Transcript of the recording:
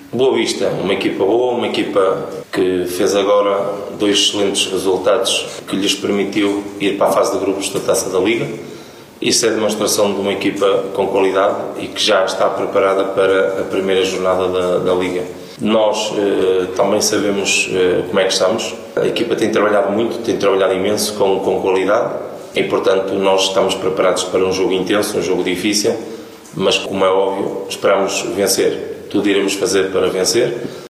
Boa Vista, uma equipa boa, uma equipa que fez agora 2 excelentes resultados que lhes permitiu ir para a fase de grupos da Taça da Liga. Isso é demonstração de uma equipa com qualidade e que já está preparada para a primeira jornada da Liga. Nós também sabemos como é que estamos. A equipa tem trabalhado muito, tem trabalhado imenso com qualidade e, portanto, nós estamos preparados para um jogo intenso, um jogo difícil, mas, como é óbvio, esperamos vencer. Tudo iremos fazer para vencer.